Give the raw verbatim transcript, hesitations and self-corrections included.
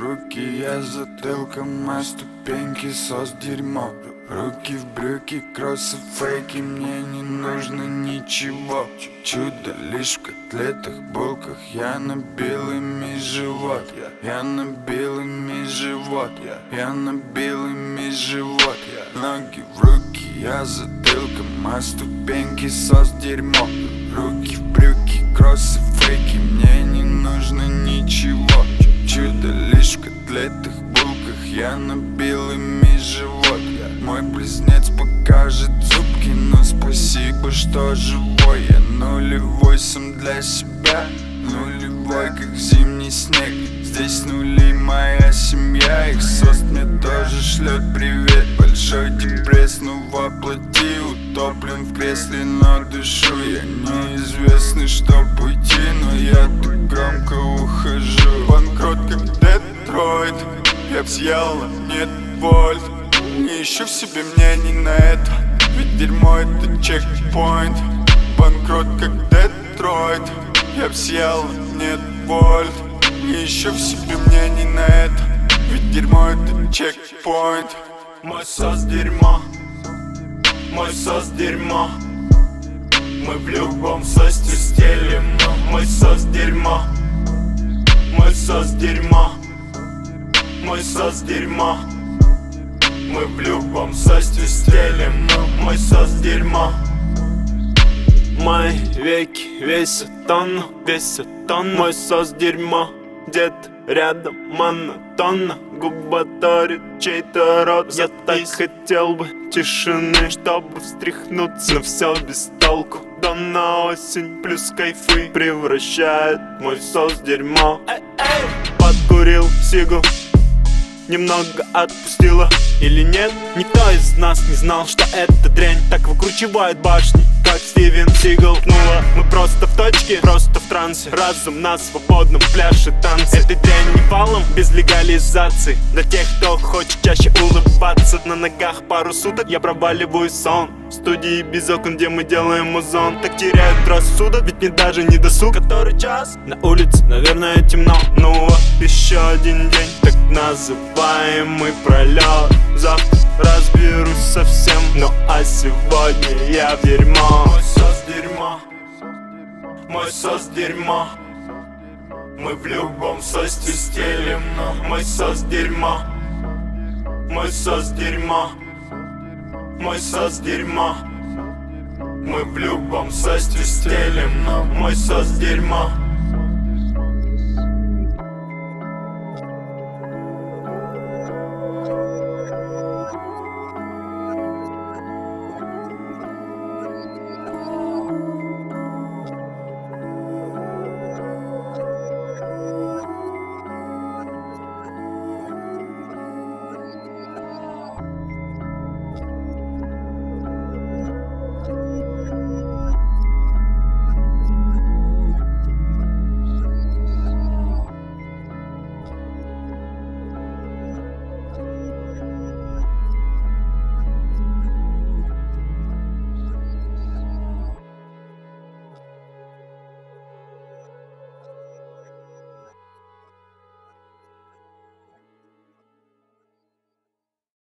руки, я затылком, а ступеньки сос дерьмо. Руки в брюки, кроссы, фейки, мне не нужно ничего. Чудо лишь в котлетах, булках, я набил ими живот. Я набил ими живот, я набил ими живот. Ноги в руки, я затылком, а ступеньки сос дерьмо. Руки в брюки, кроссы, фейки, мне не нужно ничего. Чудо лишь в котлетах, булках, я набил ими живот. Мой близнец покажет зубки, но спасибо, что живой. Я нулевой сам для себя, нулевой, как зимний снег. Здесь нули моя семья, их сост мне тоже шлет привет. Большой депресс, ну воплоти, утоплен в кресле, но дышу. Я неизвестный, чтоб уйти, но я так громко ухожу. Банкрот как Детройт, я б съел, нет вольт. Не ищу в себе мнений на это, ведь дерьмо это чекпоинт. Банкрот как Детройт, я б съел, нет вольт. Не ищу в себе мнений на это, ведь дерьмо это чекпоинт. Мой сос дерьмо, мой сос дерьмо. Мы в любом состе стелим, но мой сос дерьмо. Мой сос дерьмо, мой сос дерьмо. Мы в любом состе стелим, но мой сос дерьмо. Мои веки весят тонну, весят тонну. Мой сос дерьмо, где-то рядом монотонно губоторит чей-то рот. Я так хотел бы тишины, чтобы встряхнуться, но все без толку. Да на осень плюс кайфы превращает мой сос в дерьмо. Подкурил сигу, немного отпустила или нет? Никто из нас не знал, что эта дрянь так выкручивает башни, как Стивен Сигал. Пнула, мы просто в точке, просто в трансе. Разум на свободном пляже танцы. Этой дрянь не валом, без легализации. Для тех, кто хочет чаще улыбаться. На ногах пару суток я проваливаю сон. В студии без окон, где мы делаем музон. Так теряют рассудок, ведь мне даже не досуг. Который час? На улице, наверное, темно. Ну вот, еще один день, так называемый пролет. Завтра разберусь совсем, ну а сегодня я в дерьмо. Мой сос дерьмо, мой сос дерьмо. Мы в любом состе стелим, но мой сос дерьмо. Мой сос дерьмо, мой сос дерьмо. Мы в любом состе стелим, но мой сос дерьмо.